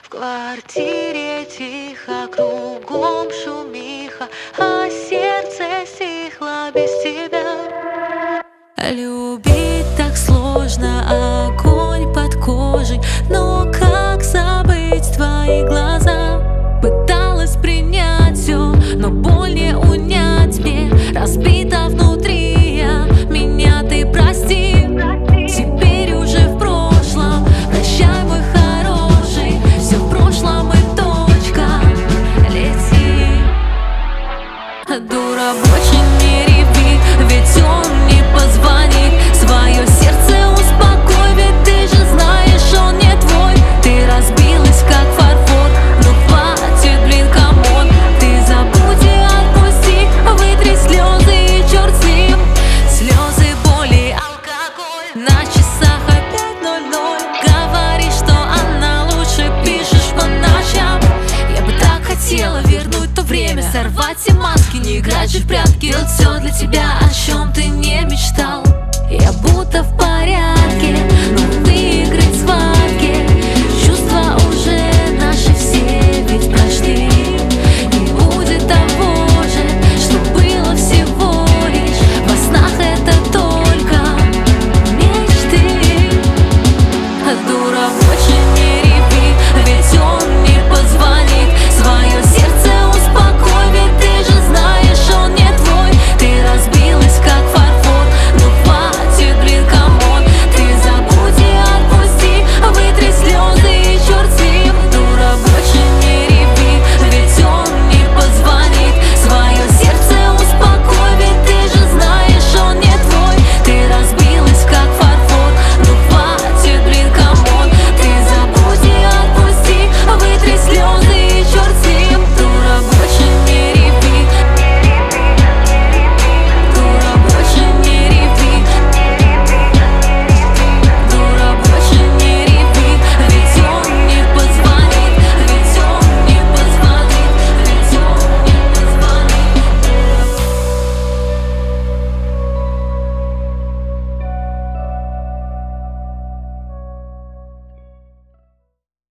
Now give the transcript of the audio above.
В квартире тихо, кругом шумиха, а сердце стихло без тебя. Любить так сложно, огонь под кожей, но как забыть твои глаза? Пыталась принять все, но боль не унять мне. Разбита внутри я, меня ты прости. Теперь уже в прошлом, прощай, мой хороший. Все в прошлом и точка, лети. Дура, больше не реви, ведь он не позвонит. Свое сердце успокой, ведь ты же знаешь, он не твой. Ты разбилась, как фарфор, ну хватит, блин, камон. Ты забудь и отпусти, вытри слезы и черт с ним. Слезы, боли, алкоголь, на часах опять 00. Говоришь, что она лучше, пишешь по ночам. Я бы так хотела вернуть то время, сорвать все маски, не играть же в прятки. Делать все для тебя, о чем ты не мечтал.